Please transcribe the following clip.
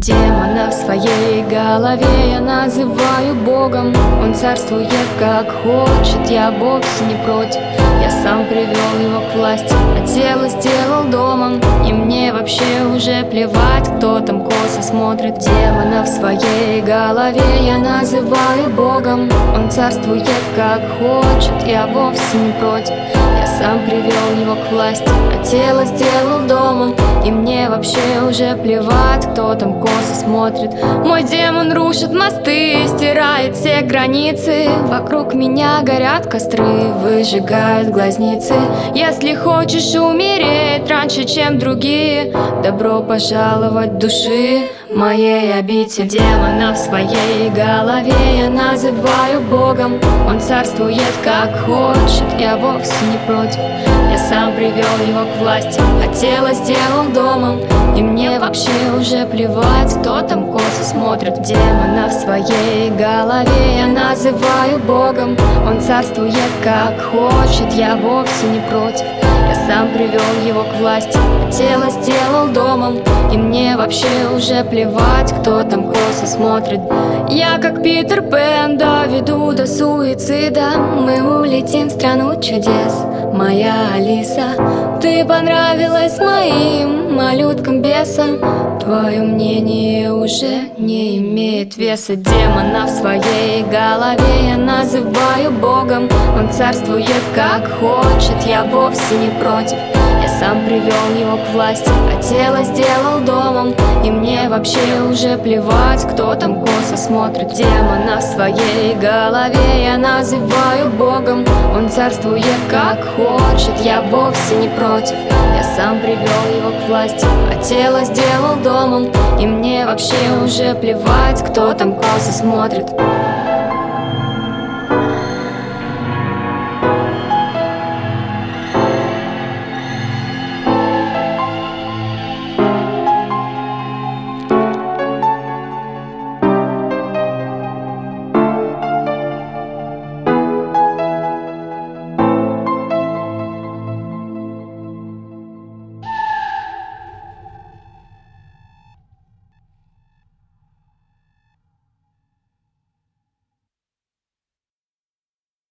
Демона в своей голове я называю Богом. Он царствует как хочет, я вовсе не против. Я сам привел его к власти, а тело сделал домом. И мне вообще уже плевать, кто там косо смотрит. Демона в своей голове я называю Богом. Он царствует как хочет, я вовсе не против. Я сам привел его к власти, а тело сделал домом. И мне вообще уже плевать, кто там косо смотрит. Мой демон рушит мосты, стирает все границы. Вокруг меня горят костры, выжигают глазницы. Если хочешь умереть раньше, чем другие, добро пожаловать души моей обители. Демона в своей голове я называю Богом. Он царствует как хочет, я вовсе не против. Я сам привел его к власти, а тело сделал домом. И мне вообще уже плевать, кто там косо смотрит. Демона в своей голове я называю Богом. Он царствует как хочет, я вовсе не против. Я сам привел его к власти, а тело сделал домом. И мне вообще уже плевать, кто там косо смотрит. Я как Питер Пен доведу до суицида. Мы улетим в страну чудес, моя Алиса. Ты понравилась моим малюткам-бесам. Твое мнение уже не имеет веса. Демона в своей голове я называю Богом. Он царствует как хочет, я вовсе не против. Я сам привел его к власти, а тело сделал домом. И мне вообще уже плевать, кто там косо смотрит. Демона в своей голове я называю Богом. Он царствует как хочет, я вовсе не против. Я сам привел его к власти, а тело сделал домом. И мне вообще уже плевать, кто там косо смотрит.